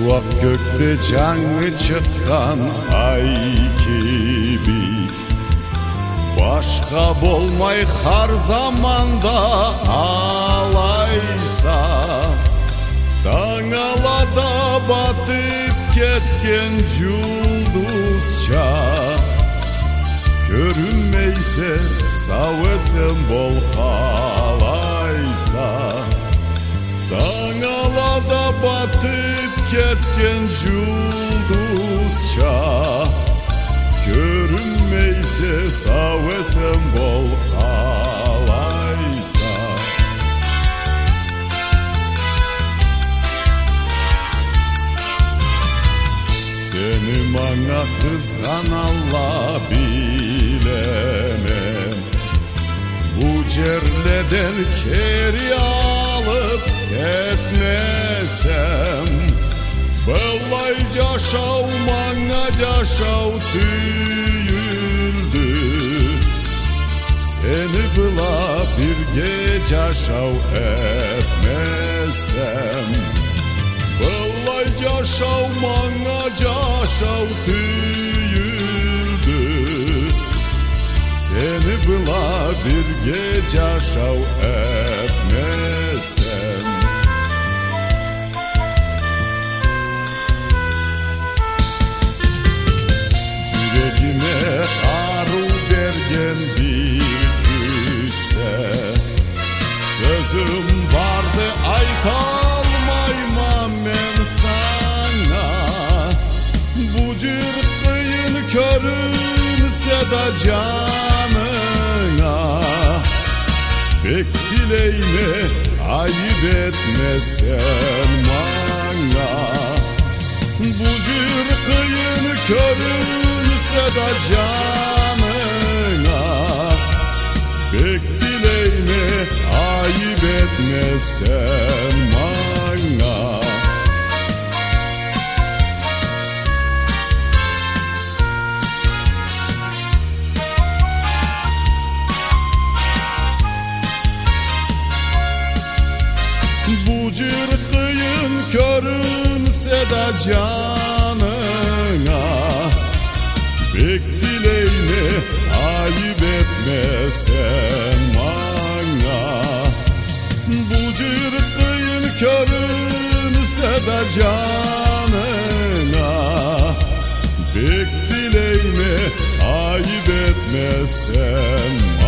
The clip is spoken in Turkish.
Uvak gökte canlı çıkan ay gibi, başka bolmay har zamanda alaysa, dağalada batıp ketken yulduzca, görünmeyse savesem bol kalaysa, dağalada batıp ketken yulduzca, görünmeyse savesem bol kalaysa. Seni bana kızgan Allah bilemem, bu cerleden keri alıp etmesem, Bellay caşav bana caşav tüyüldü, seni bula bir gece caşav etmesem, Bellay caşav bana caşav tüyüldü, seni bula bir gece caşav etmesem. Yüreğime arı vergen bir güçse, sözüm vardı aytalmaymam ben sana. Bu cür kıyın körünse da canına, pek dileyme ayıp etmesen bana. Bu cür kıyın körünse da canına, pek dileyme ayıp etmesen bana. Bu cür kıyın körünse da canına, pek dileyme ayıp etmesen bana. Bu cür kıyın körünse da canına, pek dileyme ayıp etmesen bana.